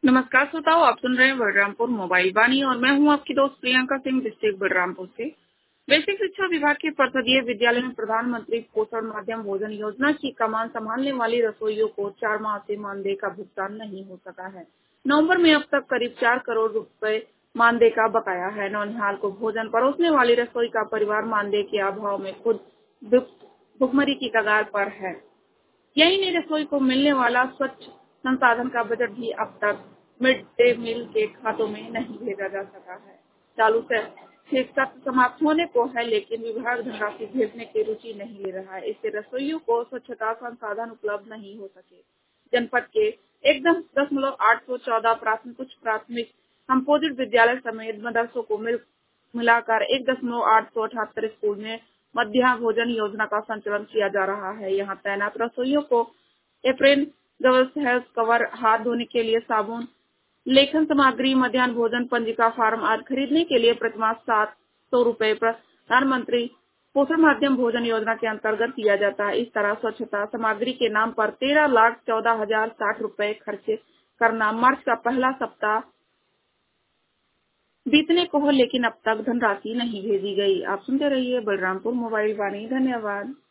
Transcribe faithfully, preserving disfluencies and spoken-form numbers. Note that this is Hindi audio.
नमस्कार श्रोताओं, आप सुन रहे हैं बलरामपुर मोबाइल वाणी और मैं हूं आपकी दोस्त प्रियंका सिंह, डिस्ट्रिक्ट बलरामपुर से। बेसिक शिक्षा विभाग के परिषदीय विद्यालय में प्रधानमंत्री पोषण माध्यम भोजन योजना की कमान संभालने वाली रसोइयों को चार माह से मानदेय का भुगतान नहीं हो सका है। नवंबर में अब तक करीब चार करोड़ रुपए मानदेय का बकाया है। नौनिहाल को भोजन परोसने वाली रसोई का परिवार मानदेय के अभाव में खुद भुखमरी की कगार पर है। यही नहीं, रसोई को मिलने वाला स्वच्छ संसाधन का बजट भी अब तक मिड डे मील के खातों में नहीं भेजा जा सका है। चालू शैक्षणिक सत्र समाप्त होने को है, लेकिन विभाग धनराशि भेजने की रुचि नहीं ले रहा है। इससे रसोइयों को स्वच्छता संसाधन उपलब्ध नहीं हो सके। जनपद के एक दशमलव आठ सौ चौदह प्राथमिक उच्च प्राथमिक कंपोजिट विद्यालय समेत मदरसों को मिल मिलाकर एक दशमलव आठ सौ अठहत्तर स्कूल में मध्याह्न भोजन योजना का संचालन किया जा रहा है। यहाँ तैनात रसोइयों को एप्रेन, गवर्स, हेल्थ कवर, हाथ धोने के लिए साबुन, लेखन सामग्री, मध्याह्न भोजन पंजिका फार्म आदि खरीदने के लिए प्रतिमाह सात सौ रूपये प्रधानमंत्री पोषण माध्यम भोजन योजना के अंतर्गत दिया जाता है। इस तरह स्वच्छता सामग्री के नाम पर तेरह लाख चौदह हजार साठ रूपये खर्च करना मार्च का पहला सप्ताह बीतने को हो, लेकिन अब तक धनराशि नहीं भेजी गई। आप सुनते रहिए बलरामपुर मोबाइल वाणी। धन्यवाद।